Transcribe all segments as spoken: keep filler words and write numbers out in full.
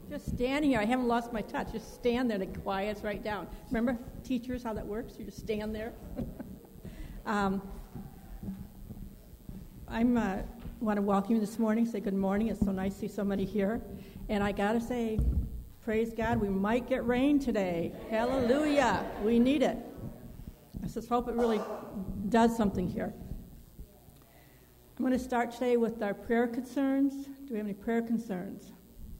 Just standing here. I haven't lost my touch. Just stand there. It quiets right down. Remember, teachers, how that works? You just stand there. um, I'm uh, want to welcome you this morning. Say good morning. It's so nice to see somebody here. And I got to say, praise God, we might get rain today. Hallelujah. We need it. I just hope it really does something here. I'm going to start today with our prayer concerns. Do we have any prayer concerns?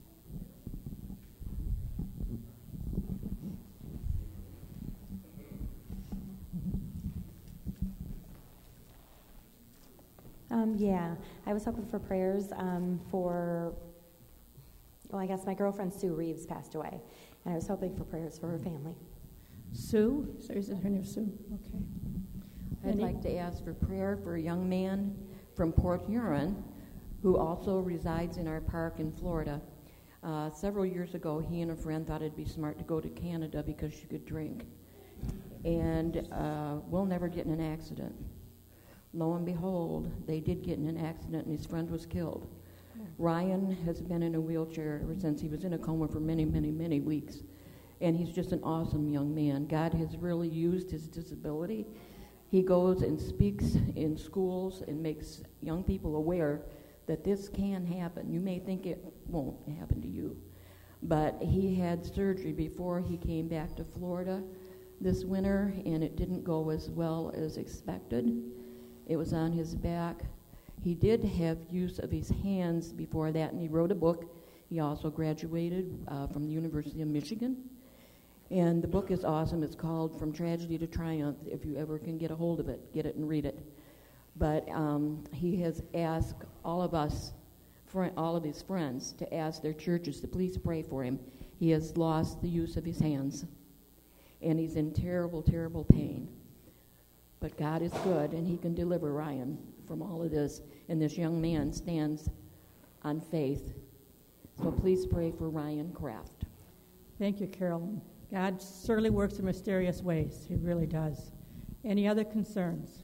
Um, yeah, I was hoping for prayers um, for, well, I guess my girlfriend Sue Reeves passed away, and I was hoping for prayers for her family. Sue? So is her name Sue? Okay. I'd Any? like to ask for prayer for a young man from Port Huron who also resides in our park in Florida. Uh, several years ago, he and a friend thought it'd be smart to go to Canada because she could drink. And uh, we'll never get in an accident. Lo and behold, they did get in an accident and his friend was killed. Yeah. Ryan has been in a wheelchair ever since he was in a coma for many, many, many weeks. And he's just an awesome young man. God has really used his disability. He goes and speaks in schools and makes young people aware that this can happen. You may think it won't happen to you. But he had surgery before he came back to Florida this winter, and it didn't go as well as expected. It was on his back. He did have use of his hands before that, and he wrote a book. He also graduated uh, from the University of Michigan. And the book is awesome. It's called From Tragedy to Triumph. If you ever can get a hold of it, get it and read it. But um, he has asked all of us, fr- all of his friends, to ask their churches to please pray for him. He has lost the use of his hands, and he's in terrible, terrible pain. But God is good, and he can deliver Ryan from all of this. And this young man stands on faith. So please pray for Ryan Kraft. Thank you, Carolyn. God certainly works in mysterious ways. He really does. Any other concerns?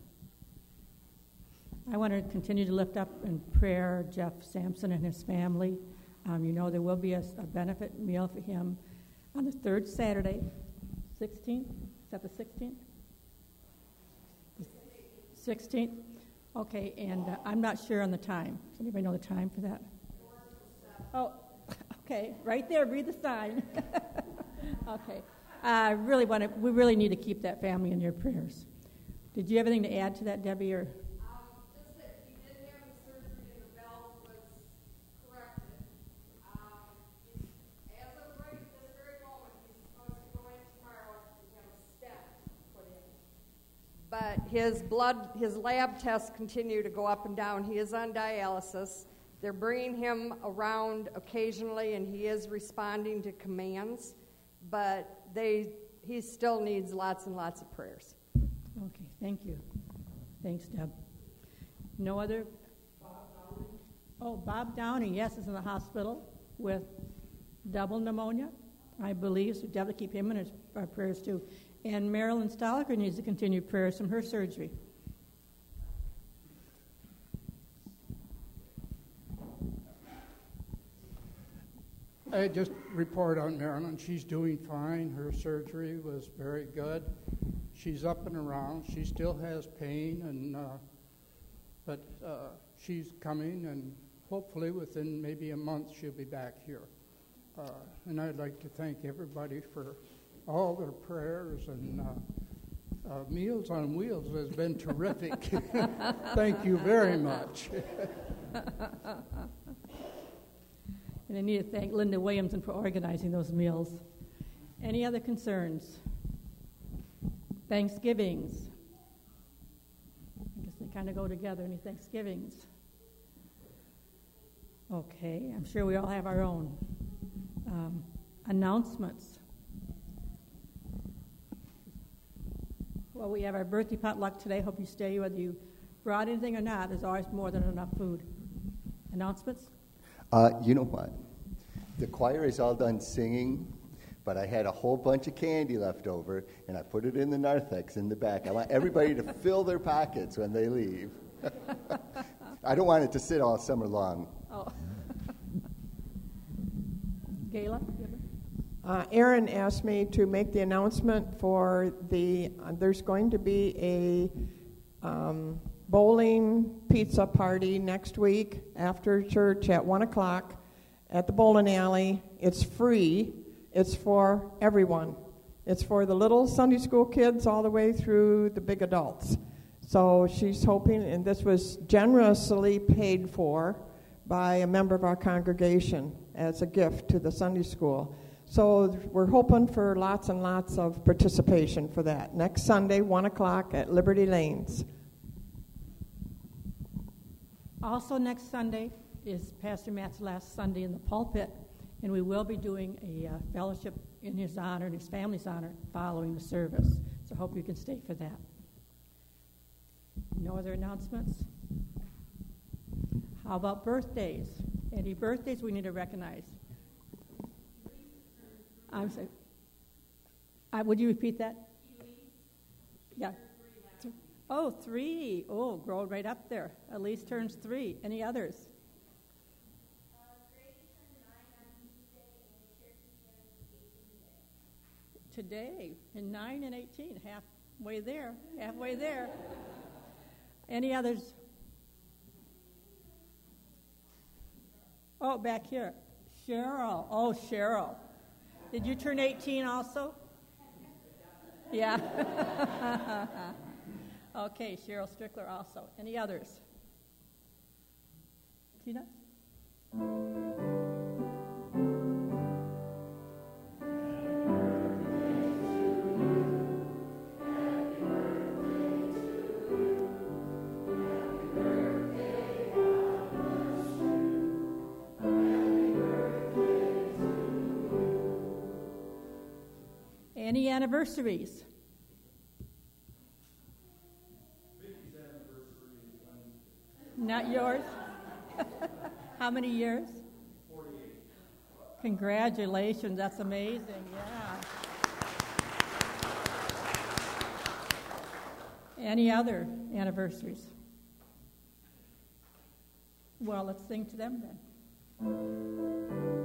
I want to continue to lift up in prayer Jeff Sampson and his family. Um, you know there will be a, a benefit meal for him on the third Saturday, sixteenth. Is that the sixteenth? sixteenth? Okay, and uh, I'm not sure on the time. Does anybody know the time for that? Oh, okay, right there, read the sign. Okay. I uh, really want to, we really need to keep that family in your prayers. Did you have anything to add to that, Debbie? Or? Um, just that he did have the surgery and the valve was corrected. Um, he's, as of right this very moment, he's supposed to go in tomorrow and have a stent put in. But his blood, his lab tests continue to go up and down. He is on dialysis. They're bringing him around occasionally, and he is responding to commands. But they, he still needs lots and lots of prayers. Okay, thank you. Thanks, Deb. No other? Bob Downey. Oh, Bob Downey, yes, is in the hospital with double pneumonia, I believe. So Deb, to keep him in his, our prayers too. And Marilyn Stoliker needs to continue prayers from her surgery. I just report on Marilyn. She's doing fine. Her surgery was very good. She's up and around. She still has pain, and uh, but uh, she's coming, and hopefully within maybe a month she'll be back here. Uh, and I'd like to thank everybody for all their prayers, and uh, uh, Meals on Wheels has been terrific. Thank you very much. And I need to thank Linda Williamson for organizing those meals. Any other concerns? Thanksgivings. I guess they kind of go together. Any Thanksgivings? Okay, I'm sure we all have our own. Um, announcements. Well, we have our birthday potluck today. Hope you stay, whether you brought anything or not. There's always more than enough food. Announcements? Uh, you know what? The choir is all done singing, but I had a whole bunch of candy left over, and I put it in the narthex in the back. I want everybody to fill their pockets when they leave. I don't want it to sit all summer long. Oh. Gayla? Uh, Aaron asked me to make the announcement for the, uh, there's going to be a um, bowling pizza party next week after church at one o'clock at the bowling alley. It's free. It's for everyone. It's for the little Sunday school kids all the way through the big adults. So she's hoping, and this was generously paid for by a member of our congregation as a gift to the Sunday school. So we're hoping for lots and lots of participation for that. Next Sunday, one o'clock at Liberty Lanes. Also next Sunday is Pastor Matt's last Sunday in the pulpit, and we will be doing a uh, fellowship in his honor and his family's honor following the service. So hope you can stay for that. No other announcements? How about birthdays? Any birthdays we need to recognize? I'm sorry. Uh, would you repeat that? Yeah. Th- oh, three. Oh, grow right up there. Elise turns three. Any others? Today, and nine and eighteen, halfway there, halfway there. Any others? Oh, back here. Cheryl. Oh, Cheryl. Did you turn eighteen also? Yeah. Okay, Cheryl Strickler also. Any others? Tina? Any anniversaries? Vicky's anniversary is Wednesday. Not yours? How many years? forty-eight. Congratulations, that's amazing, yeah. Any other anniversaries? Well, let's sing to them then.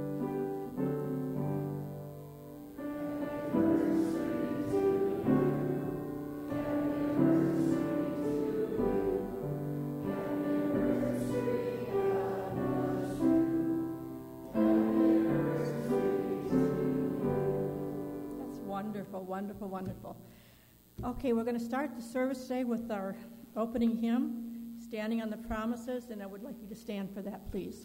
Wonderful, wonderful, wonderful. Okay, we're going to start the service today with our opening hymn, Standing on the Promises, and I would like you to stand for that, please.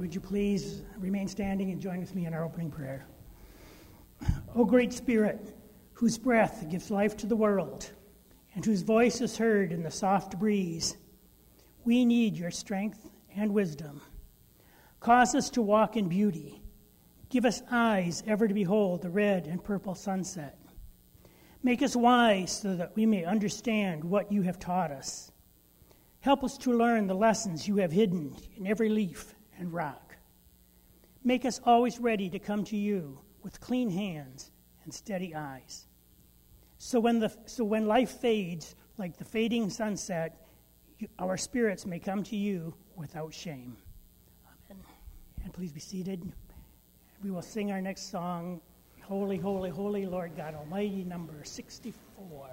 would you please remain standing and join with me in our opening prayer? O great Spirit, whose breath gives life to the world, and whose voice is heard in the soft breeze, we need your strength and wisdom. Cause us to walk in beauty. Give us eyes ever to behold the red and purple sunset. Make us wise so that we may understand what you have taught us. Help us to learn the lessons you have hidden in every leaf and rock. Make us always ready to come to you with clean hands and steady eyes. So when, the, so when life fades like the fading sunset, you, our spirits may come to you without shame. Amen. And please be seated. We will sing our next song, Holy, Holy, Holy, Lord God Almighty, number sixty-four.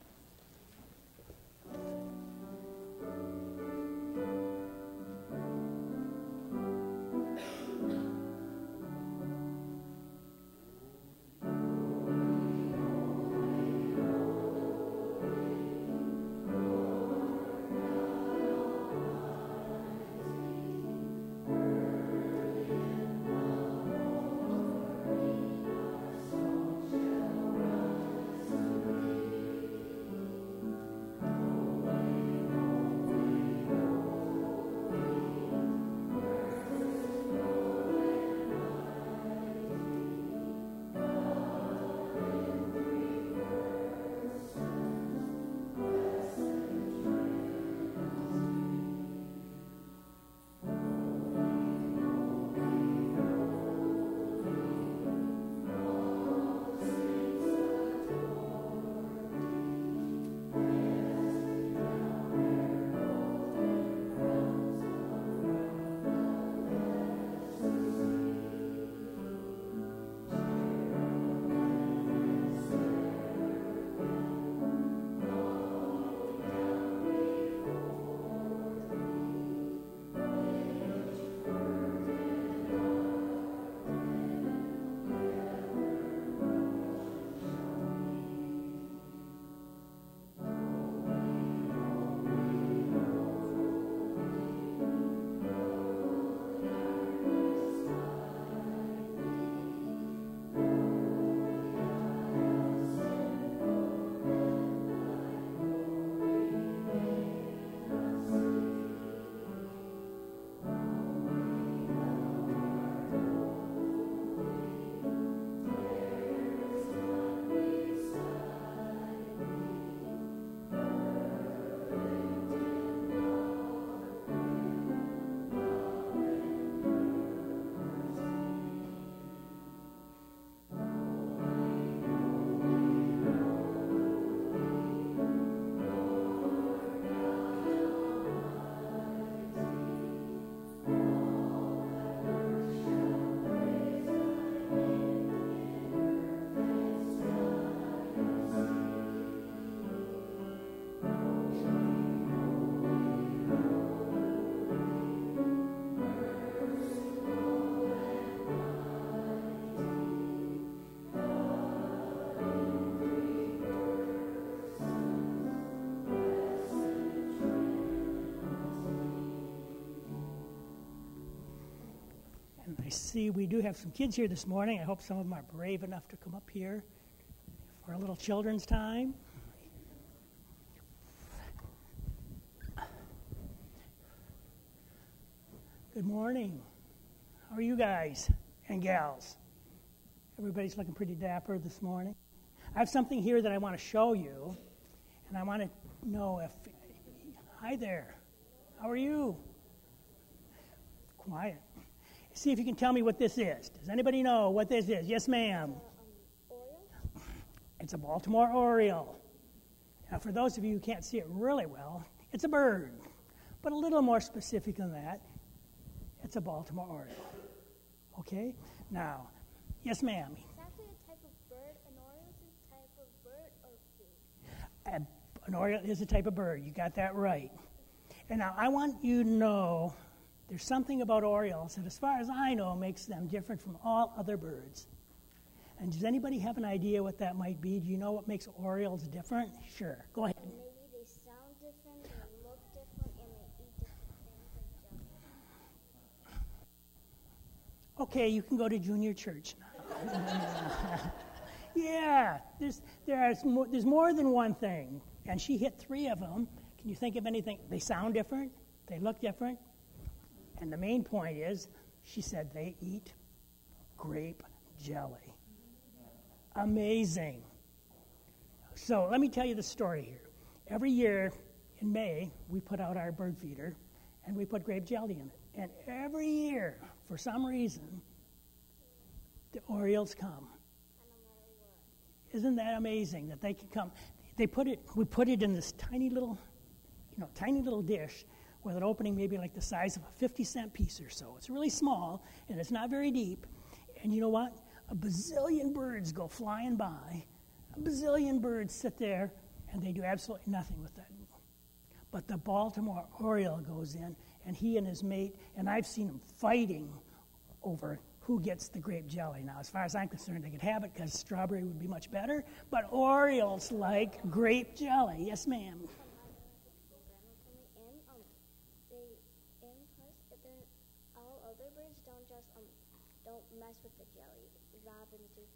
I see we do have some kids here this morning. I hope some of them are brave enough to come up here for a little children's time. Good morning. How are you guys and gals? Everybody's looking pretty dapper this morning. I have something here that I want to show you, and I want to know if... Hi there. How are you? Quiet. See if you can tell me what this is. Does anybody know what this is? Yes, ma'am. Uh, um, Oriole? It's a Baltimore Oriole. Now, for those of you who can't see it really well, it's a bird. But a little more specific than that, it's a Baltimore Oriole. Okay? Now, yes, ma'am. It's actually a type of bird. An oriole is a type of bird or food? A, an oriole is a type of bird. You got that right. And now I want you to know there's something about orioles that, as far as I know, makes them different from all other birds. And does anybody have an idea what that might be? Do you know what makes orioles different? Sure. Go ahead. Maybe they sound different, they look different, and they eat different things like Okay, you can go to junior church now. Yeah, there's, there's, more, there's more than one thing. And she hit three of them. Can you think of anything? They sound different. They look different. And the main point is, she said they eat grape jelly. Amazing. So let me tell you the story here. Every year in May, we put out our bird feeder, and we put grape jelly in it. And every year, for some reason, the Orioles come. Isn't that amazing that they can come? They put it. We put it in this tiny little, you know, tiny little dish with an opening maybe like the size of a fifty cent piece or so. It's really small, and it's not very deep. And you know what? A bazillion birds go flying by. A bazillion birds sit there, and they do absolutely nothing with that. But the Baltimore Oriole goes in, and he and his mate, and I've seen them fighting over who gets the grape jelly. Now, as far as I'm concerned, they could have it because strawberry would be much better, but Orioles like grape jelly. Yes, ma'am. All other birds don't just um, don't mess with the jelly. Robins do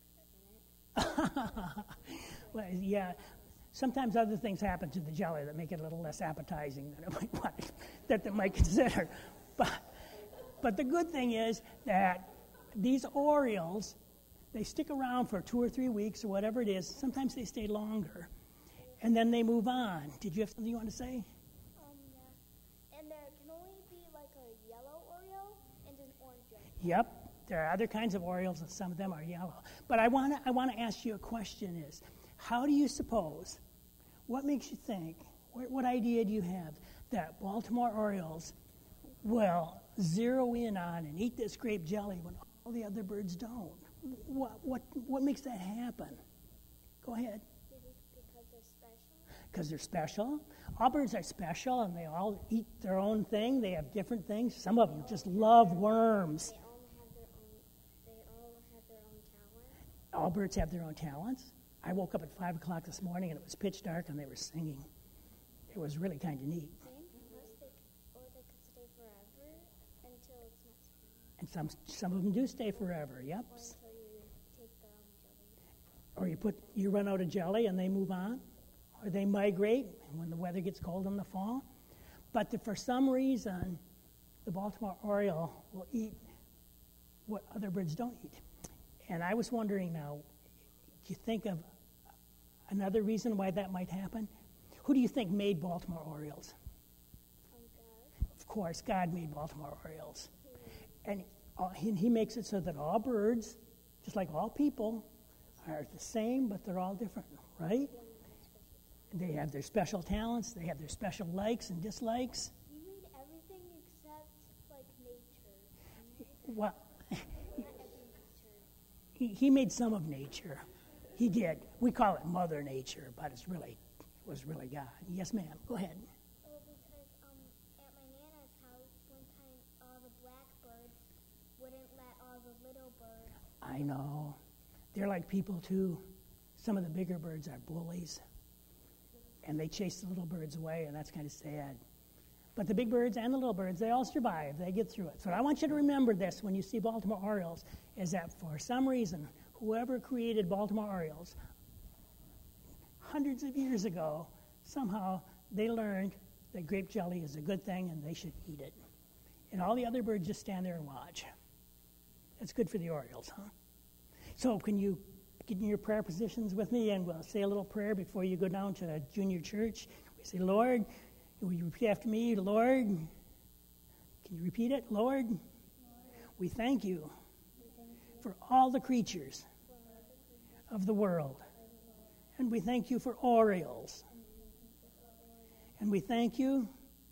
because they put in it. Well, yeah. Sometimes other things happen to the jelly that make it a little less appetizing than it might want, that they might consider. But, but the good thing is that these Orioles, they stick around for two or three weeks or whatever it is. Sometimes they stay longer, and then they move on. Did you have something you want to say? Um, yeah. And there can only be like a yellow Oriole and an orange one. Yep. There are other kinds of Orioles, and some of them are yellow. But I want to I want to ask you a question is, how do you suppose, what makes you think, what, what idea do you have that Baltimore Orioles will zero in on and eat this grape jelly when all the other birds don't? What, what, what makes that happen? Go ahead. Because they're special. Because they're special. All birds are special, and they all eat their own thing. They have different things. Some of them just love worms. They all have their own. They all have their own talent. All birds have their own talents. I woke up at five o'clock this morning, and it was pitch dark, and they were singing. It was really kind of neat. They, or they could stay forever until it's not spring. And some some of them do stay forever. Yep. Or until you take the um, jelly. Or you put you run out of jelly, and they move on, or they migrate when the weather gets cold in the fall. But the, for some reason, the Baltimore Oriole will eat what other birds don't eat. And I was wondering now, do you think of another reason why that might happen? Who do you think made Baltimore Orioles? Um, God. Of course, God made Baltimore Orioles. And uh, he, he makes it so that all birds, just like all people, are the same, but they're all different, right? They have their special talents, they have their special likes and dislikes. You made everything except like nature. Well, Not every nature. he, he made some of nature. He did. We call it Mother Nature, but it's really, it was really God. Yes, ma'am. Go ahead. Oh, because um, at my nana's house, one time all the blackbirds wouldn't let all the little birds. I know. They're like people, too. Some of the bigger birds are bullies, and they chase the little birds away, and that's kind of sad. But the big birds and the little birds, they all survive. They get through it. So I want you to remember this when you see Baltimore Orioles, is that for some reason, whoever created Baltimore Orioles hundreds of years ago, somehow they learned that grape jelly is a good thing and they should eat it. And all the other birds just stand there and watch. That's good for the Orioles, huh? So can you get in your prayer positions with me, and we'll say a little prayer before you go down to the junior church. We say, Lord, will you repeat after me? Lord, can you repeat it? Lord, Lord. We thank you for all the creatures of the world. And we thank you for Orioles. And we thank you,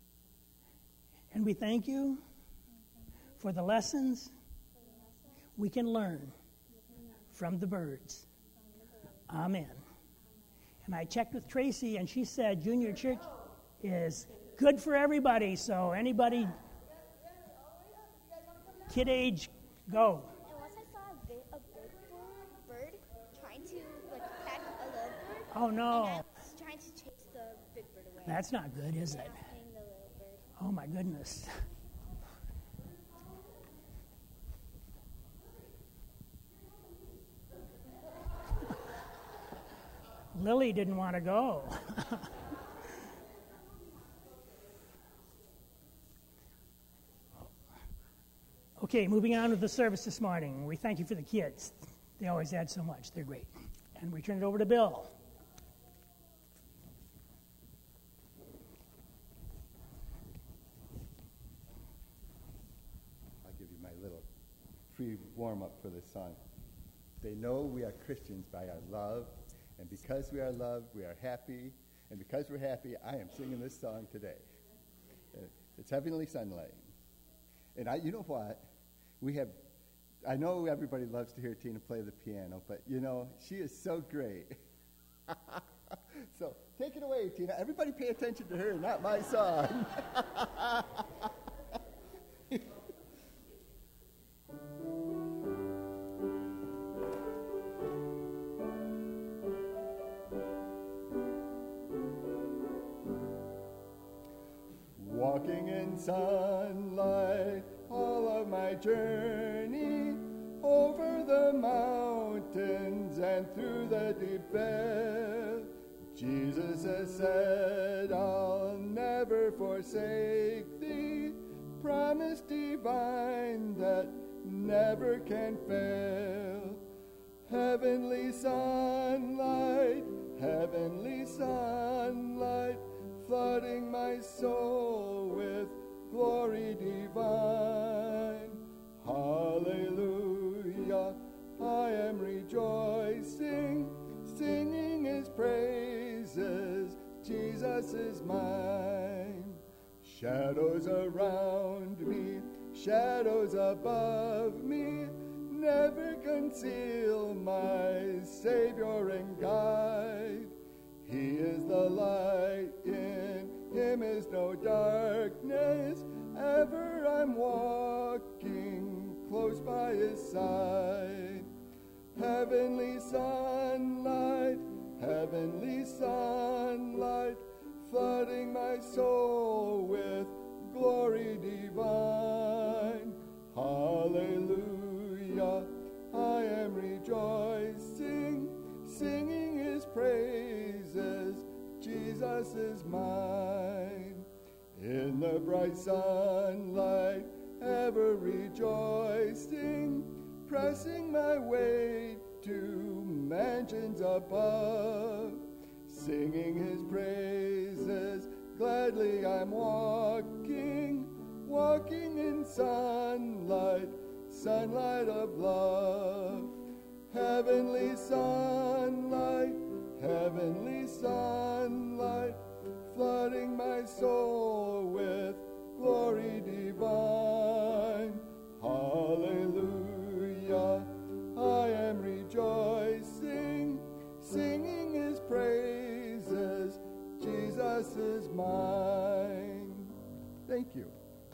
and we thank you for the lessons we can learn from the birds. Amen. And I checked with Tracy, and she said junior church is good for everybody, so anybody kid age, go. And once I saw a, bit, a big bird trying to like peck a little bird. Oh, no. And I was trying to chase the big bird away. That's not good, is it? And I was hitting the little bird. Oh, my goodness. Lily didn't want to go. Okay, moving on with the service this morning. We thank you for the kids. They always add so much. They're great. And we turn it over to Bill. I'll give you my little free warm-up for this song. They know we are Christians by our love, and because we are loved, we are happy, and because we're happy, I am singing this song today. Uh, It's Heavenly Sunlight. And I, you know what? We have, I know everybody loves to hear Tina play the piano, but you know, she is so great. So take it away, Tina. Everybody pay attention to her, not my song. Walking in sunlight, all of my journey, over the mountains and through the deep vale. Jesus has said, I'll never forsake thee, promise divine that never can fail. Heavenly sunlight, heavenly sunlight, flooding my soul with glory divine. Hallelujah, I am rejoicing, singing his praises, Jesus is mine. Shadows around me, shadows above me, never conceal my Savior and guide. He is the light, in him is no darkness, ever I'm walking close by his side. Heavenly sunlight, heavenly sunlight, flooding my soul with glory divine. Hallelujah, I am rejoicing, singing his praises, Jesus is mine. In the bright sunlight, ever rejoicing, pressing my way to mansions above, singing his praises, gladly I'm walking, walking in sunlight, sunlight of love. Heavenly sunlight, heavenly sunlight, flooding my soul with glory divine. Hallelujah, I am rejoicing, singing his praises, Jesus is mine. Thank you.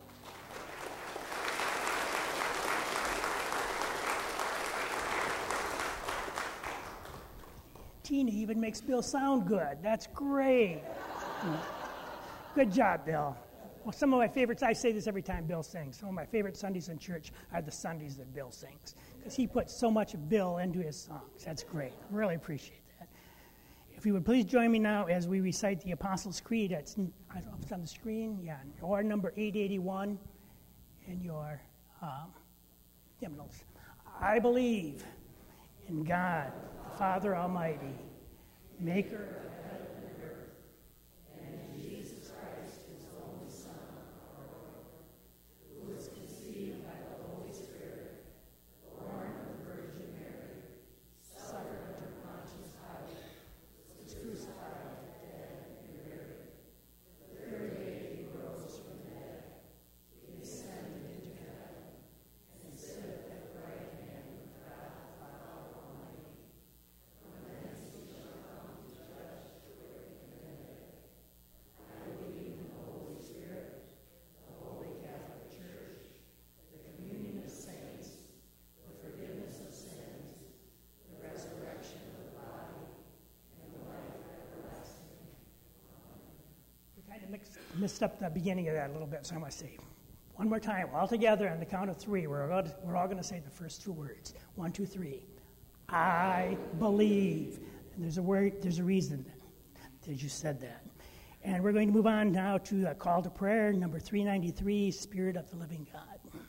Tina even makes Bill sound good. That's great. Good job, Bill. Well, some of my favorites, I say this every time Bill sings, some of my favorite Sundays in church are the Sundays that Bill sings, because he puts so much of Bill into his songs. That's great. Really appreciate that. If you would please join me now as we recite the Apostles' Creed. It's, I don't know if it's on the screen. Yeah, or number eight eighty-one in your um, hymnals. I believe in God, the Father Almighty, maker of heaven and earth, and in Jesus Christ, his only Son, our Lord, who was conceived by the Holy Spirit, born of the Virgin Mary, suffered under Pontius Pilate, was crucified, dead, and buried. The third day he rose from the dead. He ascended into heaven, and sitteth at the right hand of God the Father Almighty. From thence he shall come to judge the quick and the dead. I believe in the Holy Spirit, the Holy Catholic Church, the communion of saints, the forgiveness of sins, the resurrection of the body, and the life everlasting. We kind of mixed, messed up the beginning of that a little bit, so I must say one more time, all together on the count of three. We're all, we're all going to say the first two words. One, two, three. I believe. And there's a word, there's a reason that you said that. And we're going to move on now to a call to prayer, number three ninety-three, Spirit of the Living God.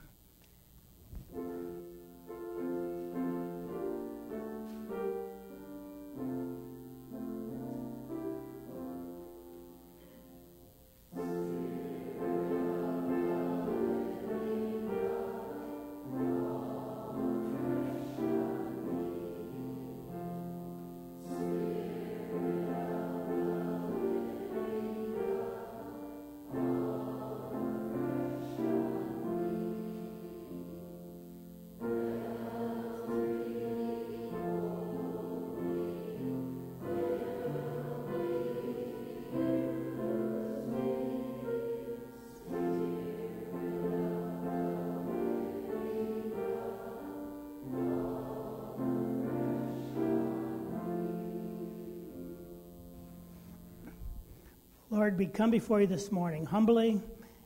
Lord, we come before you this morning humbly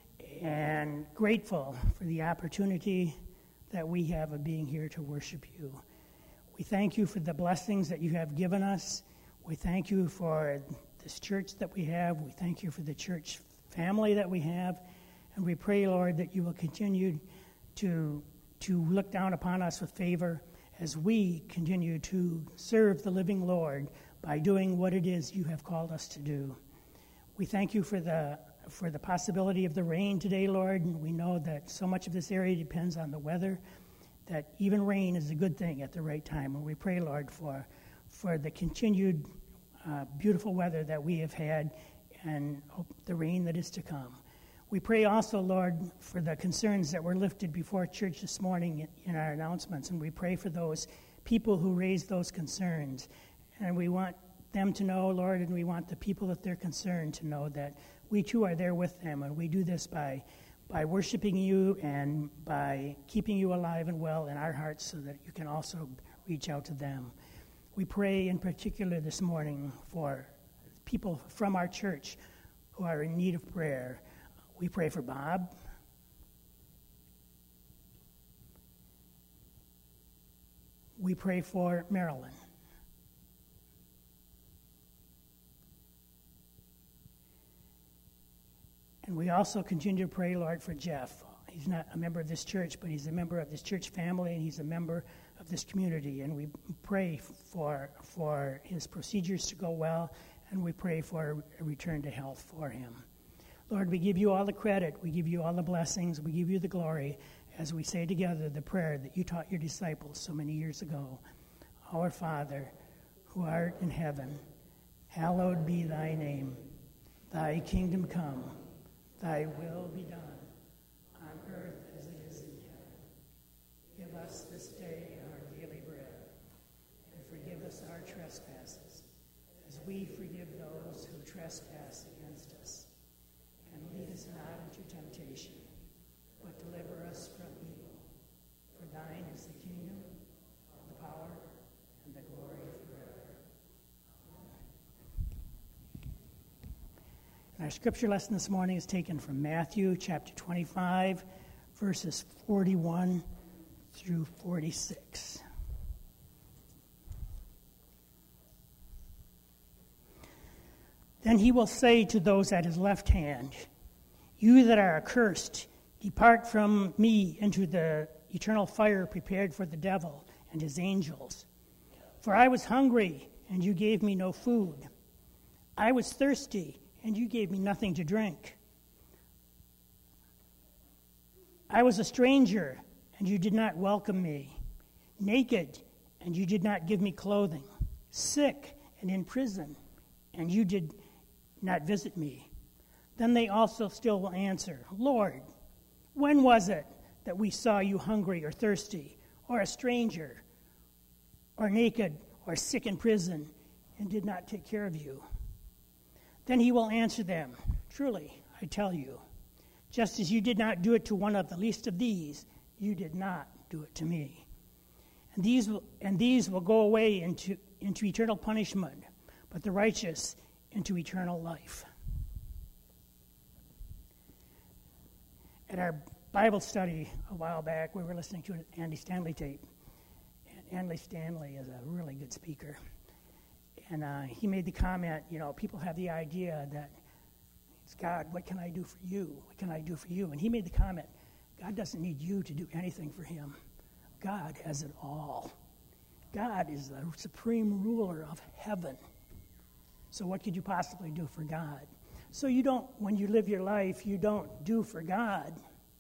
and grateful for the opportunity that we have of being here to worship you. We thank you for the blessings that you have given us. We thank you for this church that we have. We thank you for the church family that we have. And we pray, Lord, that you will continue to, to look down upon us with favor as we continue to serve the living Lord by doing what it is you have called us to do. We thank you for the for the possibility of the rain today, Lord, and we know that so much of this area depends on the weather, that even rain is a good thing at the right time. And we pray, Lord, for for the continued uh, beautiful weather that we have had and the rain that is to come. We pray also, Lord, for the concerns that were lifted before church this morning in our announcements, and we pray for those people who raised those concerns. And we want them to know, Lord, and we want the people that they're concerned to know that we too are there with them, and we do this by by worshiping you and by keeping you alive and well in our hearts so that you can also reach out to them. We pray in particular this morning for people from our church who are in need of prayer. We pray for Bob. We pray for Marilyn. And we also continue to pray, Lord, for Jeff. He's not a member of this church, but he's a member of this church family, and he's a member of this community. And we pray for for his procedures to go well, and we pray for a return to health for him. Lord, we give you all the credit. We give you all the blessings. We give you the glory as we say together the prayer that you taught your disciples so many years ago. Our Father, who art in heaven, hallowed be thy name. Thy kingdom come. Thy will be done, on earth as it is in heaven. Give us this day our daily bread, and forgive us our trespasses, as we forgive those who trespass against us. And lead us not into temptation, but deliver us from evil. For thine is the kingdom, the power, and the glory forever. Our scripture lesson this morning is taken from Matthew chapter twenty-five, verses forty-one through forty-six. Then he will say to those at his left hand, "You that are accursed, depart from me into the eternal fire prepared for the devil and his angels. For I was hungry, and you gave me no food. I was thirsty, and you gave me nothing to drink. I was a stranger, and you did not welcome me. Naked, and you did not give me clothing. Sick and in prison, and you did not visit me." Then they also still will answer, "Lord, when was it that we saw you hungry or thirsty, or a stranger, or naked, or sick in prison, and did not take care of you?" Then he will answer them, "Truly, I tell you, just as you did not do it to one of the least of these, you did not do it to me. And these will, and these will go away into, into eternal punishment, but the righteous into eternal life." At our Bible study a while back, we were listening to an Andy Stanley tape. And Andy Stanley is a really good speaker. And uh, he made the comment, you know, people have the idea that it's God, what can I do for you? What can I do for you? And he made the comment, God doesn't need you to do anything for him. God has it all. God is the supreme ruler of heaven. So what could you possibly do for God? So you don't, when you live your life, you don't do for God.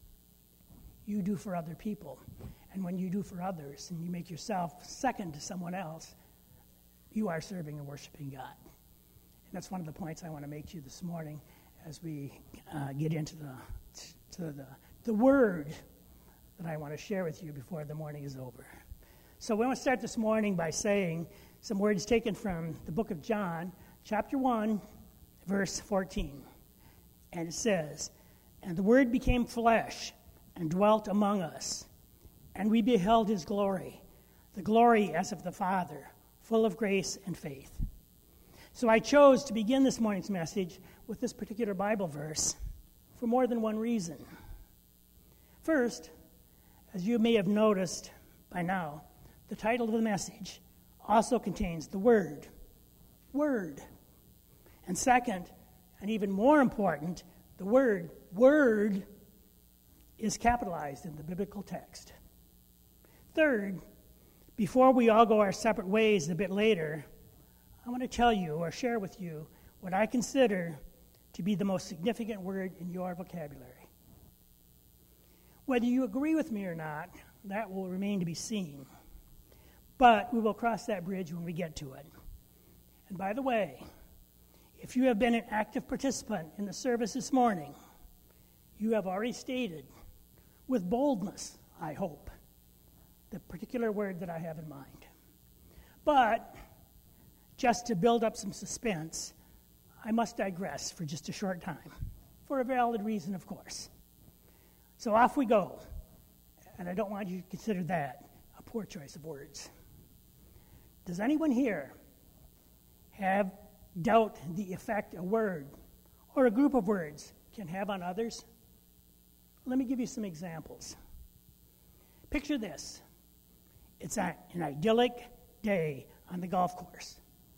You do for other people. And when you do for others and you make yourself second to someone else, you are serving and worshiping God. And that's one of the points I want to make to you this morning as we uh, get into the, to the, the word that I want to share with you before the morning is over. So we want to start this morning by saying some words taken from the book of John, chapter one, verse fourteen. And it says, "And the Word became flesh and dwelt among us, and we beheld his glory, the glory as of the Father, full of grace and faith." So I chose to begin this morning's message with this particular Bible verse for more than one reason. First, as you may have noticed by now, the title of the message also contains the word, word. And second, and even more important, the word, word, is capitalized in the biblical text. Third, before we all go our separate ways a bit later, I want to tell you or share with you what I consider to be the most significant word in your vocabulary. Whether you agree with me or not, that will remain to be seen. But we will cross that bridge when we get to it. And by the way, if you have been an active participant in the service this morning, you have already stated, with boldness, I hope, the particular word that I have in mind. But, just to build up some suspense, I must digress for just a short time, for a valid reason, of course. So off we go, and I don't want you to consider that a poor choice of words. Does anyone here have doubt the effect a word or a group of words can have on others? Let me give you some examples. Picture this. It's an idyllic day on the golf course.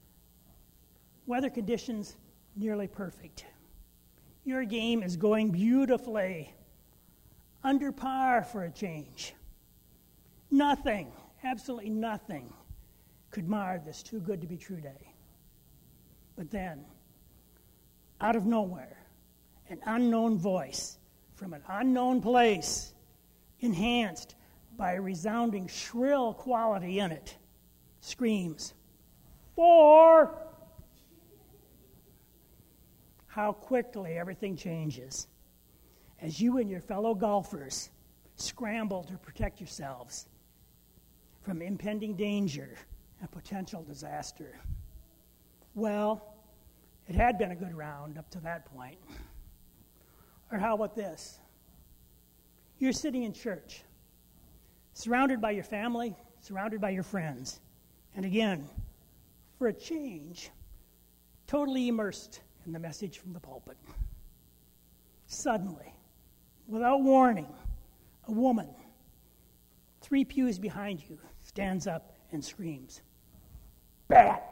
Weather conditions nearly perfect. Your game is going beautifully, under par for a change. Nothing, absolutely nothing, could mar this too good to be true day. But then, out of nowhere, an unknown voice from an unknown place, enhanced by a resounding shrill quality in it, screams, "Four!" How quickly everything changes as you and your fellow golfers scramble to protect yourselves from impending danger and potential disaster. Well, it had been a good round up to that point. Or how about this? You're sitting in church, surrounded by your family, surrounded by your friends, and again, for a change, totally immersed in the message from the pulpit. Suddenly, without warning, a woman, three pews behind you, stands up and screams, "Bat!"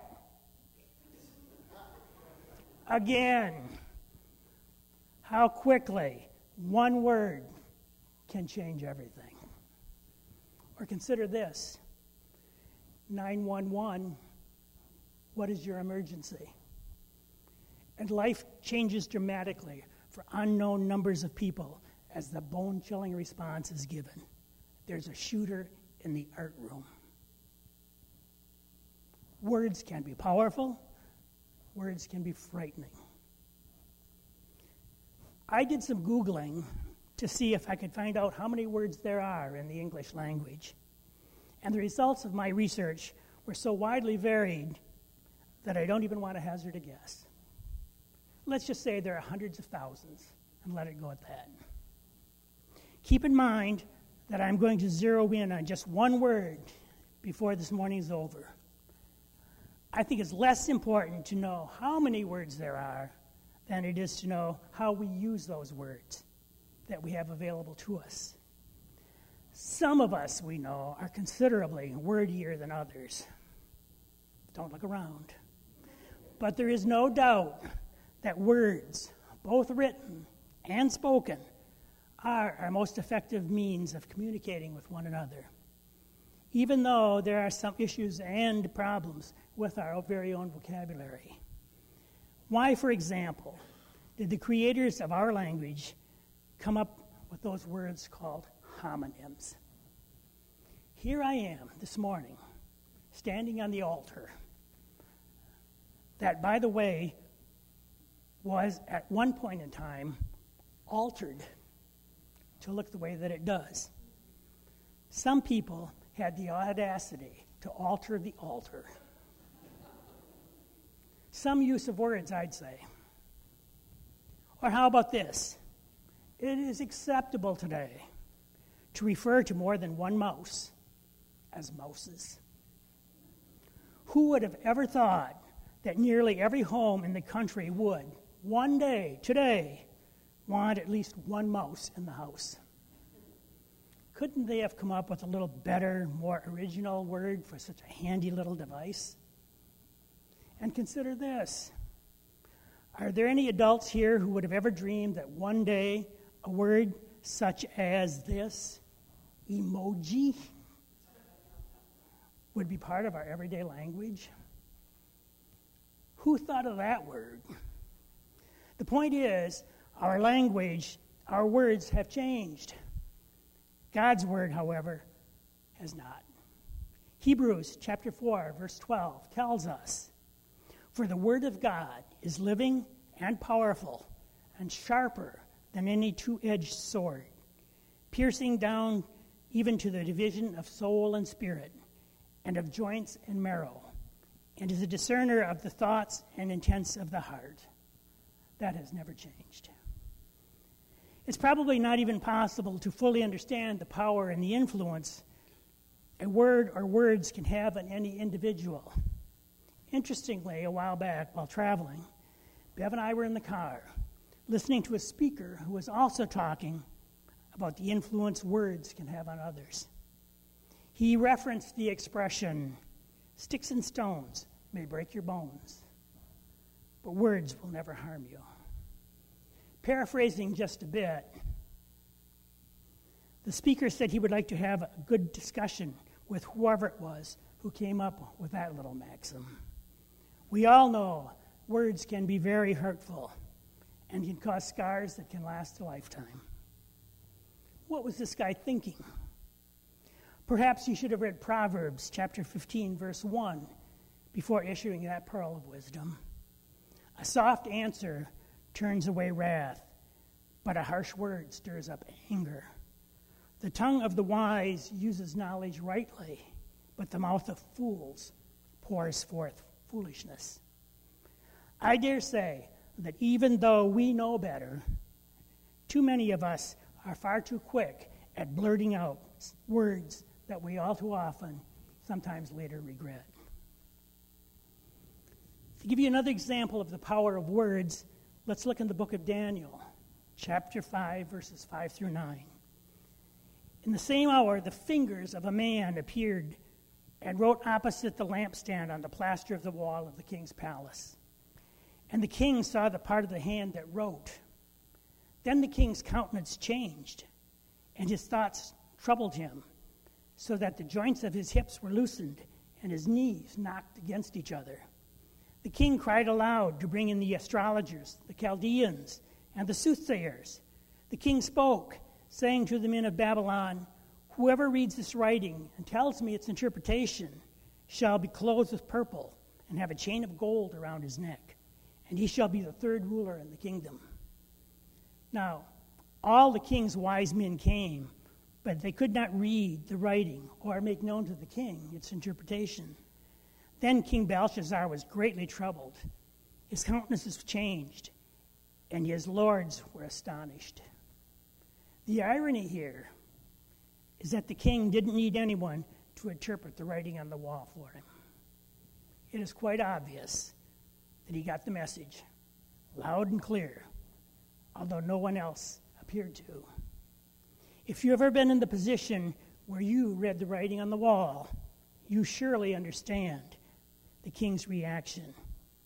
Again, how quickly one word can change everything. Or consider this, nine one one, what is your emergency? And life changes dramatically for unknown numbers of people as the bone-chilling response is given. There's a shooter in the art room. Words can be powerful. Words can be frightening. I did some Googling to see if I could find out how many words there are in the English language. And the results of my research were so widely varied that I don't even want to hazard a guess. Let's just say there are hundreds of thousands, and let it go at that. Keep in mind that I'm going to zero in on just one word before this morning's over. I think it's less important to know how many words there are than it is to know how we use those words that we have available to us. Some of us, we know, are considerably wordier than others. Don't look around. But there is no doubt that words, both written and spoken, are our most effective means of communicating with one another, even though there are some issues and problems with our very own vocabulary. Why, for example, did the creators of our language come up with those words called homonyms? Here I am this morning, standing on the altar, that, by the way, was at one point in time altered to look the way that it does. Some people had the audacity to alter the altar. Some use of words, I'd say. Or how about this? It is acceptable today to refer to more than one mouse as mouses. Who would have ever thought that nearly every home in the country would, one day, today, want at least one mouse in the house? Couldn't they have come up with a little better, more original word for such a handy little device? And consider this. Are there any adults here who would have ever dreamed that one day a word such as this, emoji, would be part of our everyday language? Who thought of that word? The point is, our language, our words have changed. God's word, however, has not. Hebrews chapter four, verse twelve tells us, "For the word of God is living and powerful and sharper than any two-edged sword, piercing down even to the division of soul and spirit, and of joints and marrow, and is a discerner of the thoughts and intents of the heart." That has never changed. It's probably not even possible to fully understand the power and the influence a word or words can have on any individual. Interestingly, a while back, while traveling, Bev and I were in the car, listening to a speaker who was also talking about the influence words can have on others. He referenced the expression, "Sticks and stones may break your bones, but words will never harm you." Paraphrasing just a bit, the speaker said he would like to have a good discussion with whoever it was who came up with that little maxim. We all know words can be very hurtful and can cause scars that can last a lifetime. What was this guy thinking? Perhaps he should have read Proverbs chapter fifteen, verse one, before issuing that pearl of wisdom. A soft answer turns away wrath, but a harsh word stirs up anger. The tongue of the wise uses knowledge rightly, but the mouth of fools pours forth foolishness. I dare say that even though we know better, too many of us are far too quick at blurting out words that we all too often, sometimes later, regret. To give you another example of the power of words, let's look in the book of Daniel, chapter five, verses five through nine. In the same hour, the fingers of a man appeared and wrote opposite the lampstand on the plaster of the wall of the king's palace. And the king saw the part of the hand that wrote. Then the king's countenance changed, and his thoughts troubled him, so that the joints of his hips were loosened and his knees knocked against each other. The king cried aloud to bring in the astrologers, the Chaldeans, and the soothsayers. The king spoke, saying to the men of Babylon, "Whoever reads this writing and tells me its interpretation shall be clothed with purple and have a chain of gold around his neck, and he shall be the third ruler in the kingdom." Now, all the king's wise men came, but they could not read the writing or make known to the king its interpretation. Then King Belshazzar was greatly troubled. His countenance was changed, and his lords were astonished. The irony here is that the king didn't need anyone to interpret the writing on the wall for him. It is quite obvious that he got the message loud and clear, although no one else appeared to. If you've ever been in the position where you read the writing on the wall, you surely understand the king's reaction.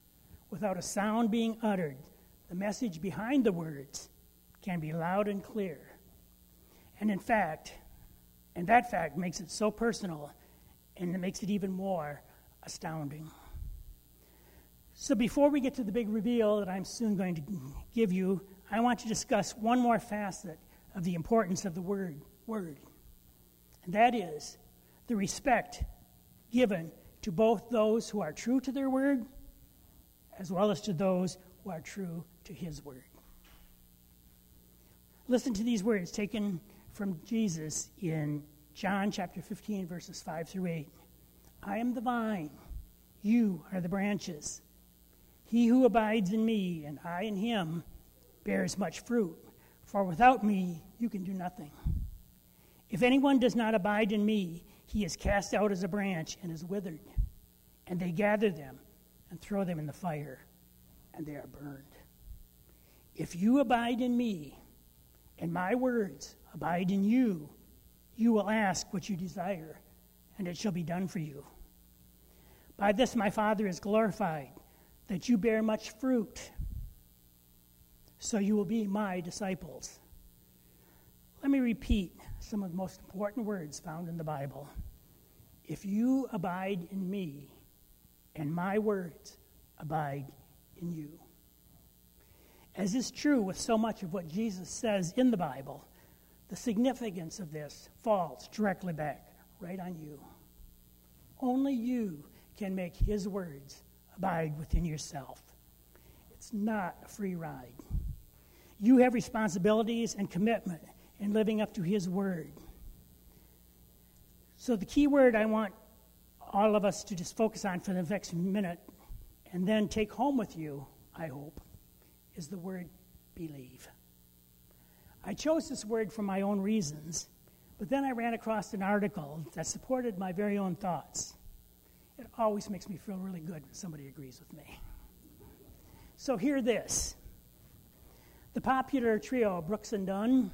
without a sound being uttered, the message behind the words can be loud and clear. And in fact, and that fact makes it so personal, and it makes it even more astounding. So before we get to the big reveal that I'm soon going to give you, I want to discuss one more facet of the importance of the word, word. And that is the respect given to both those who are true to their word as well as to those who are true to his word. Listen to these words taken from Jesus in John chapter fifteen, verses five through eight. I am the vine, you are the branches. He who abides in me and I in him bears much fruit, for without me you can do nothing. If anyone does not abide in me, he is cast out as a branch and is withered, and they gather them and throw them in the fire, and they are burned. If you abide in me, and my words abide in you, you will ask what you desire, and it shall be done for you. By this my Father is glorified, that you bear much fruit, so you will be my disciples. Let me repeat some of the most important words found in the Bible. If you abide in me, and my words abide in you. As is true with so much of what Jesus says in the Bible, the significance of this falls directly back right on you. Only you can make his words abide within yourself. It's not a free ride. You have responsibilities and commitment in living up to his word. So the key word I want all of us to just focus on for the next minute and then take home with you, I hope, is the word believe. I chose this word for my own reasons, but then I ran across an article that supported my very own thoughts. It always makes me feel really good when somebody agrees with me. So hear this. The popular trio Brooks and Dunn,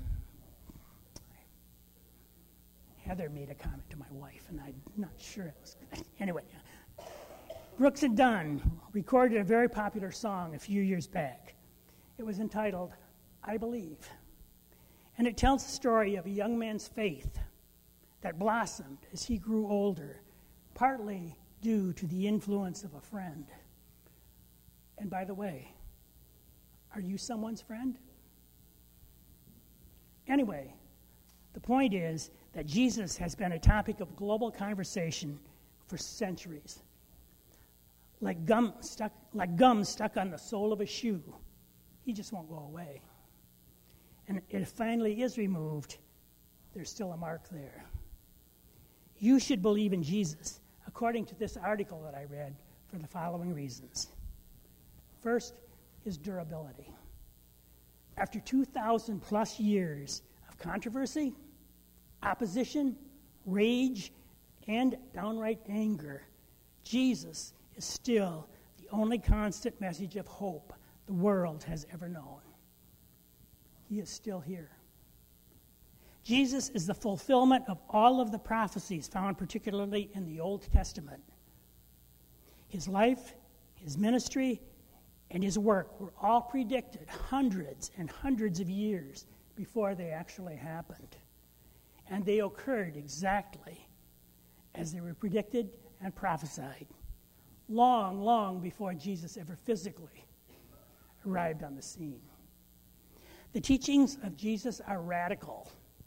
Heather made a comment to my wife, and I'm not sure it was good. Anyway, Brooks and Dunn recorded a very popular song a few years back. It was entitled, I Believe. And it tells the story of a young man's faith that blossomed as he grew older, partly due to the influence of a friend. And by the way, are you someone's friend? Anyway, the point is that Jesus has been a topic of global conversation for centuries. Like gum stuck, like gum stuck on the sole of a shoe, he just won't go away. And if it finally is removed, there's still a mark there. You should believe in Jesus, according to this article that I read, for the following reasons. First is durability. After two thousand plus years of controversy, opposition, rage, and downright anger, Jesus is still the only constant message of hope the world has ever known. He is still here. Jesus is the fulfillment of all of the prophecies found particularly in the Old Testament. His life, his ministry, and his work were all predicted hundreds and hundreds of years before they actually happened. And they occurred exactly as they were predicted and prophesied, long, long before Jesus ever physically arrived on the scene. The teachings of Jesus are radical.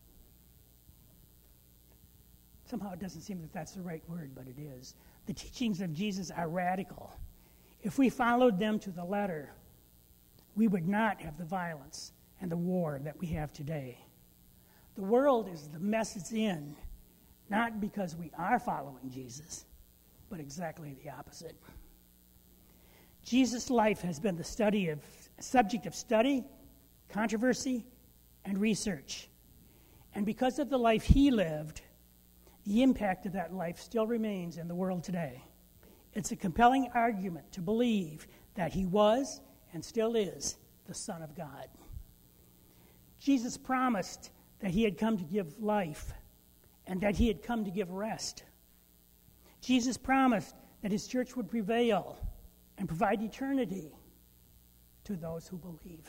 Somehow it doesn't seem that that's the right word, but it is. The teachings of Jesus are radical. If we followed them to the letter, we would not have the violence and the war that we have today. The world is the mess it's in, not because we are following Jesus, but exactly the opposite. Jesus' life has been the study of subject of study, controversy, and research. And because of the life he lived, the impact of that life still remains in the world today. It's a compelling argument to believe that he was and still is the Son of God. Jesus promised that he had come to give life and that he had come to give rest. Jesus promised that his church would prevail and provide eternity to those who believe.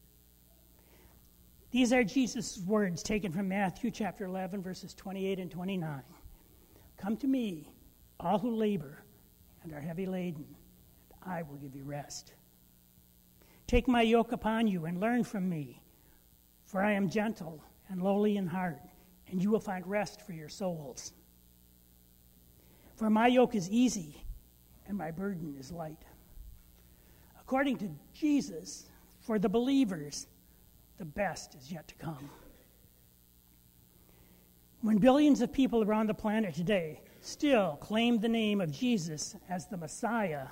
These are Jesus' words taken from Matthew chapter eleven, verses twenty-eight and twenty-nine. Come to me, all who labor and are heavy laden, and I will give you rest. Take my yoke upon you and learn from me, for I am gentle and lowly in heart, and you will find rest for your souls. For my yoke is easy, and my burden is light. According to Jesus, for the believers, the best is yet to come. When billions of people around the planet today still claim the name of Jesus as the Messiah,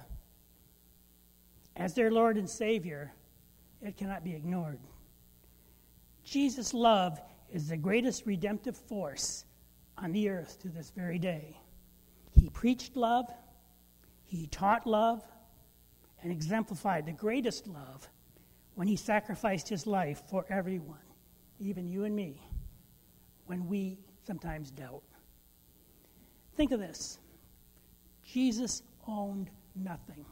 as their Lord and Savior, it cannot be ignored. Jesus' love is the greatest redemptive force on the earth to this very day. He preached love, he taught love, and exemplified the greatest love when he sacrificed his life for everyone, even you and me, when we sometimes doubt. Think of this. Jesus owned nothing.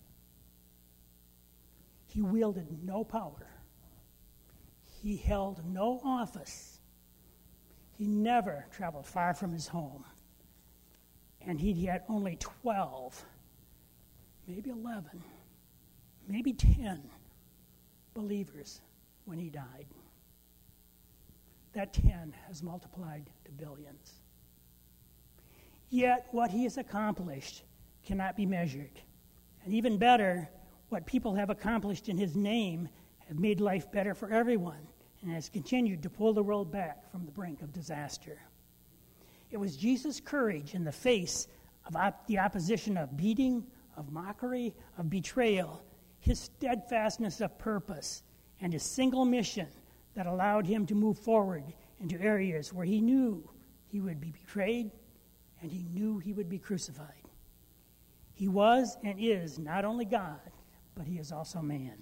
He wielded no power. He held no office. He never traveled far from his home. And he had only twelve, maybe eleven, maybe ten believers when he died. That ten has multiplied to billions. Yet what he has accomplished cannot be measured. And even better, what people have accomplished in his name have made life better for everyone and has continued to pull the world back from the brink of disaster. It was Jesus' courage in the face of op- the opposition of beating, of mockery, of betrayal, his steadfastness of purpose, and his single mission that allowed him to move forward into areas where he knew he would be betrayed and he knew he would be crucified. He was and is not only God, but he is also man.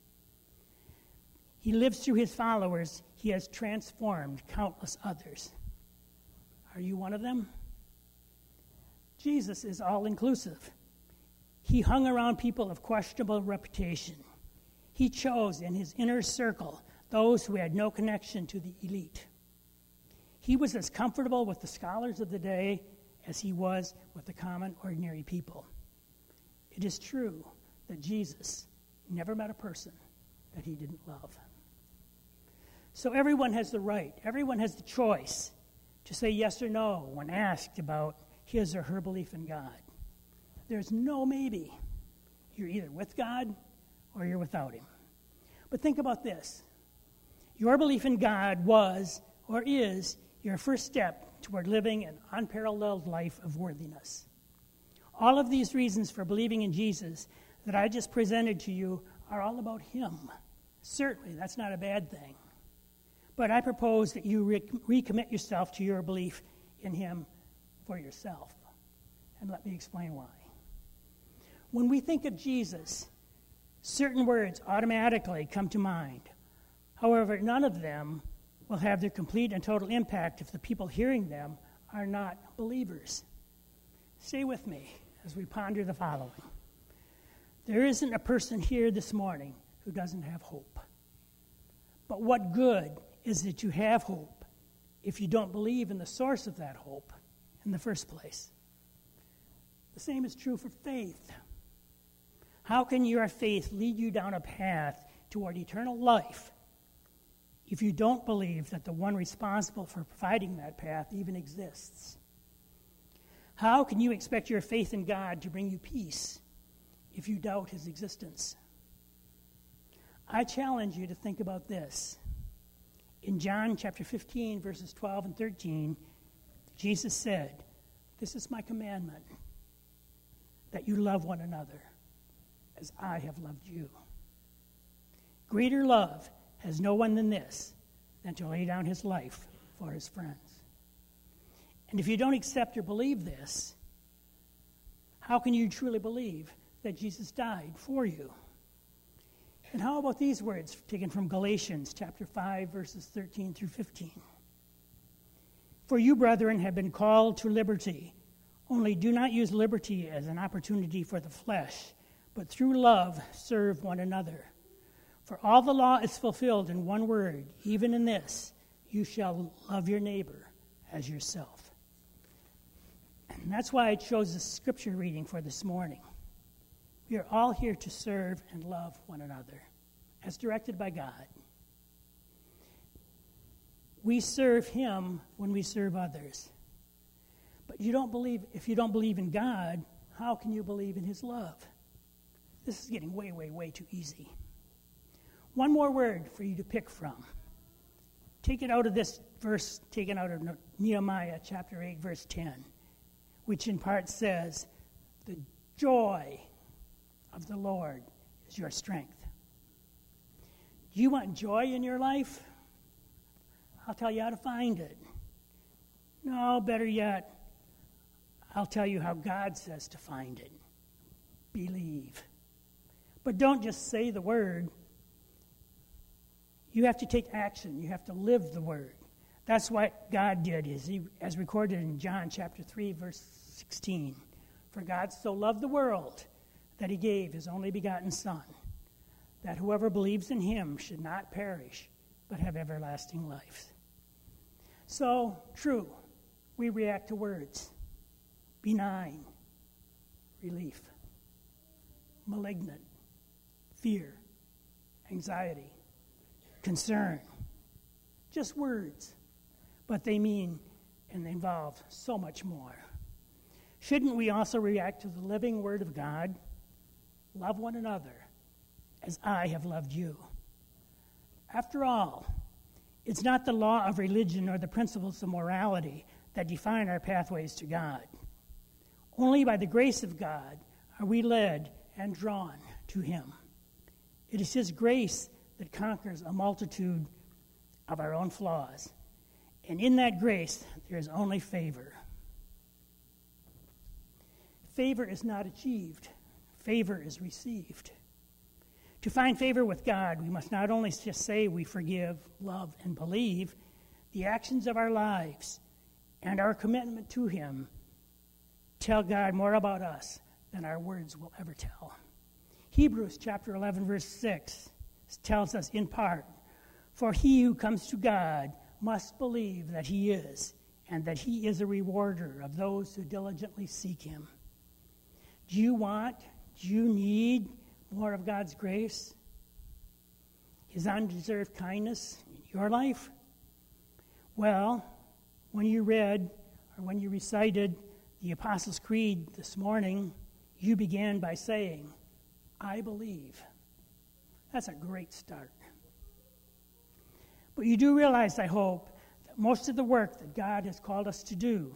He lives through his followers. He has transformed countless others. Are you one of them? Jesus is all-inclusive. He hung around people of questionable reputation. He chose in his inner circle those who had no connection to the elite. He was as comfortable with the scholars of the day as he was with the common, ordinary people. It is true that Jesus never met a person that he didn't love. So everyone has the right, everyone has the choice to say yes or no when asked about his or her belief in God. There's no maybe. You're either with God or you're without him. But think about this. Your belief in God was or is your first step toward living an unparalleled life of worthiness. All of these reasons for believing in Jesus that I just presented to you are all about him. Certainly, that's not a bad thing. But I propose that you re- recommit yourself to your belief in him for yourself. And let me explain why. When we think of Jesus, certain words automatically come to mind. However, none of them will have their complete and total impact if the people hearing them are not believers. Stay with me as we ponder the following. There isn't a person here this morning who doesn't have hope. But what good is that you have hope if you don't believe in the source of that hope in the first place? The same is true for faith. How can your faith lead you down a path toward eternal life if you don't believe that the one responsible for providing that path even exists? How can you expect your faith in God to bring you peace if you doubt his existence? I challenge you to think about this. In John chapter fifteen, verses twelve and thirteen, Jesus said, "This is my commandment, that you love one another as I have loved you. Greater love has no one than this, than to lay down his life for his friends." And if you don't accept or believe this, how can you truly believe that Jesus died for you? And how about these words taken from Galatians chapter five, verses thirteen through fifteen? "For you, brethren, have been called to liberty. Only do not use liberty as an opportunity for the flesh, but through love serve one another. For all the law is fulfilled in one word, even in this, you shall love your neighbor as yourself. And that's why I chose the scripture reading for this morning. We are all here to serve and love one another, as directed by God. We serve him when we serve others. But you don't believe, if you don't believe in God, how can you believe in his love? This is getting way, way, way too easy. One more word for you to pick from. Take it out of this verse, taken out of Nehemiah chapter eight, verse ten, which in part says, the joy of the Lord is your strength. Do you want joy in your life? I'll tell you how to find it. No, better yet, I'll tell you how God says to find it. Believe. But don't just say the word. You have to take action. You have to live the word. That's what God did, is he, as recorded in John chapter three, verse sixteen. For God so loved the world that he gave his only begotten Son, that whoever believes in him should not perish, but have everlasting life. So, true, we react to words. Benign, relief. Malignant, fear, anxiety, concern. Just words, but they mean and they involve so much more. Shouldn't we also react to the living word of God? Love one another as I have loved you. After all, it's not the law of religion or the principles of morality that define our pathways to God. Only by the grace of God are we led and drawn to him. It is his grace that conquers a multitude of our own flaws. And in that grace, there is only favor. Favor is not achieved. Favor is received. To find favor with God, we must not only just say we forgive, love, and believe. The actions of our lives and our commitment to him tell God more about us than our words will ever tell. Hebrews chapter eleven, verse six tells us in part, for he who comes to God must believe that he is, and that he is a rewarder of those who diligently seek him. Do you want, do you need more of God's grace? His undeserved kindness in your life? Well, when you read or when you recited the Apostles' Creed this morning, you began by saying, I believe. That's a great start. But you do realize, I hope, that most of the work that God has called us to do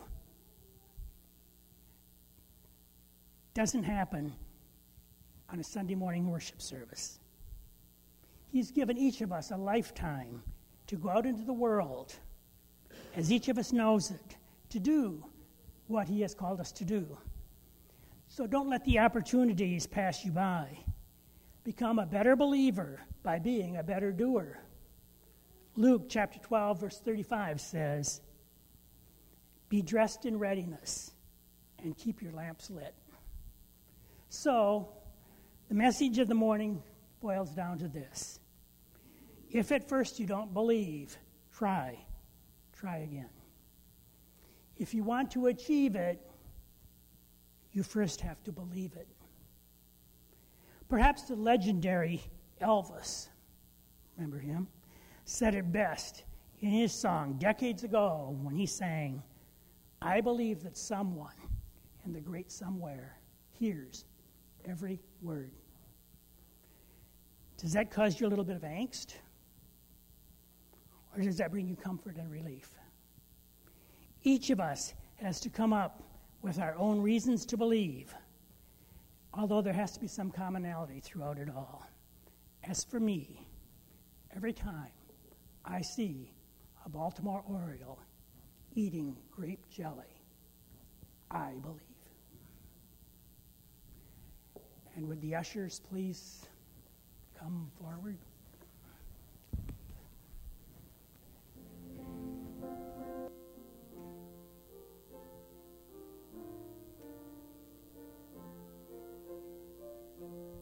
doesn't happen on a Sunday morning worship service. He's given each of us a lifetime to go out into the world, as each of us knows it, to do what he has called us to do. So don't let the opportunities pass you by. Become a better believer by being a better doer. Luke chapter twelve, verse thirty-five says, be dressed in readiness and keep your lamps lit. So, the message of the morning boils down to this. If at first you don't believe, try. Try again. If you want to achieve it, you first have to believe it. Perhaps the legendary Elvis, remember him, said it best in his song decades ago when he sang, I believe that someone in the great somewhere hears every word. Does that cause you a little bit of angst? Or does that bring you comfort and relief? Each of us has to come up with our own reasons to believe, although there has to be some commonality throughout it all. As for me, every time I see a Baltimore Oriole eating grape jelly, I believe. And would the ushers please come forward? Thank you.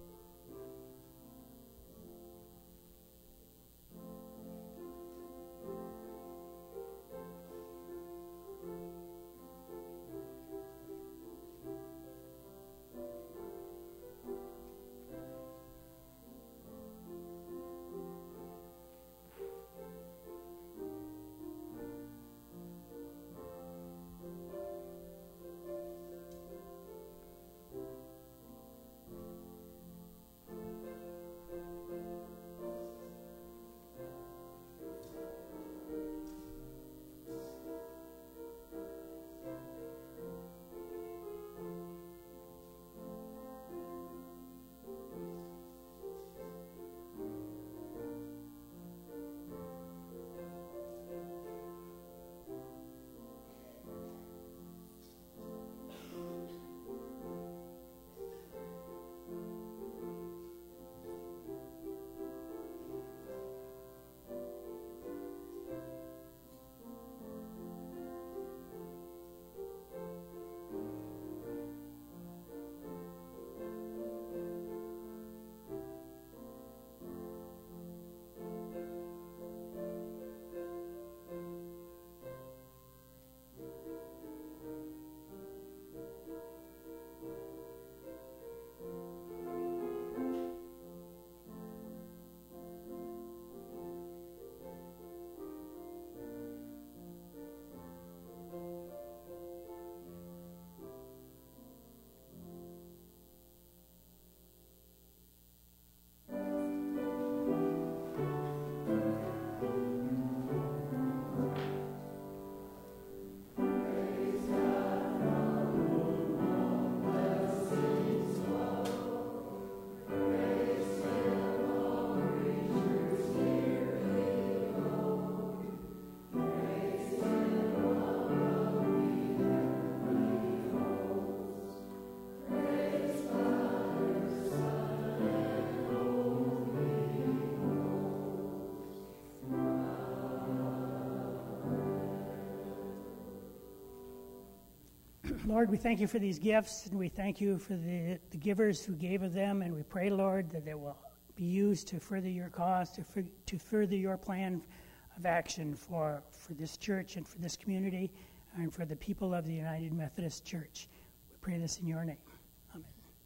Lord, we thank you for these gifts, and we thank you for the, the givers who gave of them, and we pray, Lord, that they will be used to further your cause, to, for, to further your plan of action for, for this church and for this community and for the people of the United Methodist Church. We pray this in your name. Amen.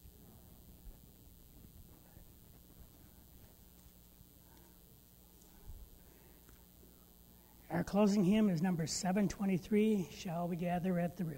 Our closing hymn is number seven twenty-three, Shall We Gather at the River.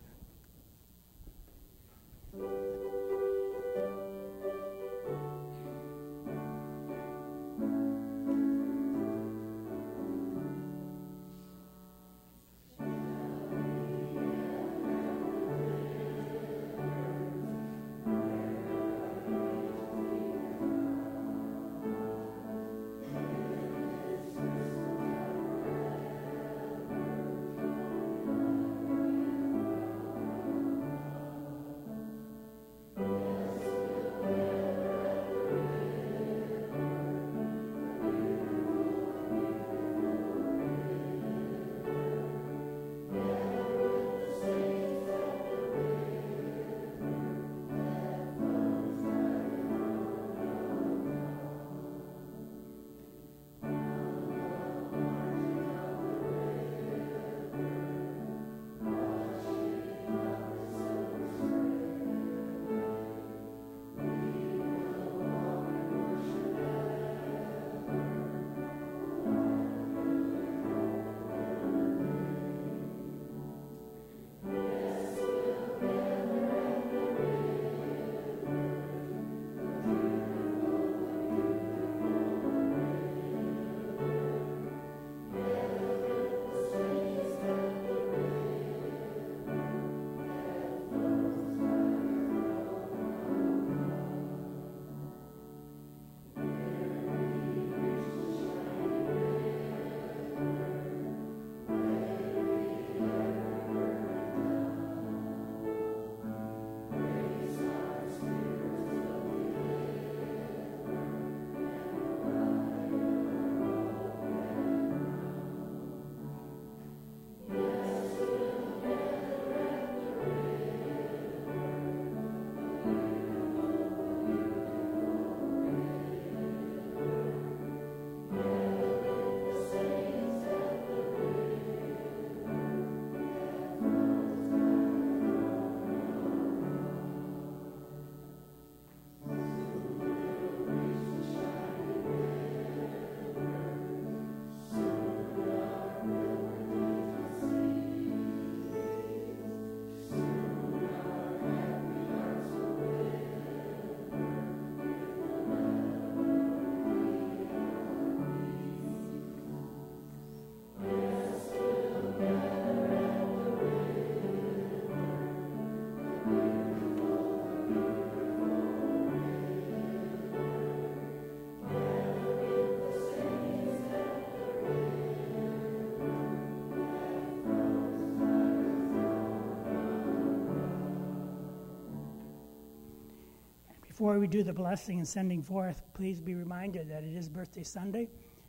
Before we do the blessing and sending forth, please be reminded that it is Birthday Sunday,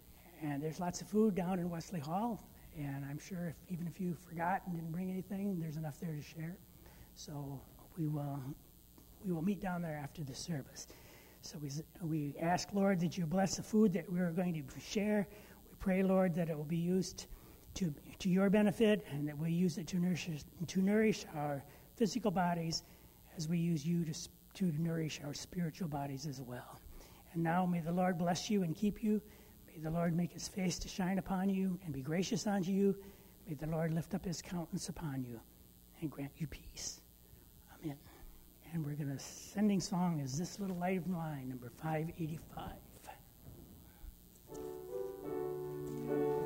and there's lots of food down in Wesley Hall, and I'm sure if, even if you forgot and didn't bring anything, there's enough there to share. So we will we will meet down there after the service. So we we ask, Lord, that you bless the food that we are going to share. We pray, Lord, that it will be used to to your benefit, and that we use it to nourish to nourish our physical bodies as we use you to to nourish our spiritual bodies as well. And now may the Lord bless you and keep you. May the Lord make his face to shine upon you and be gracious unto you. May the Lord lift up his countenance upon you and grant you peace. Amen. And we're going to, sending song is This Little Light of Mine, number five eighty-five.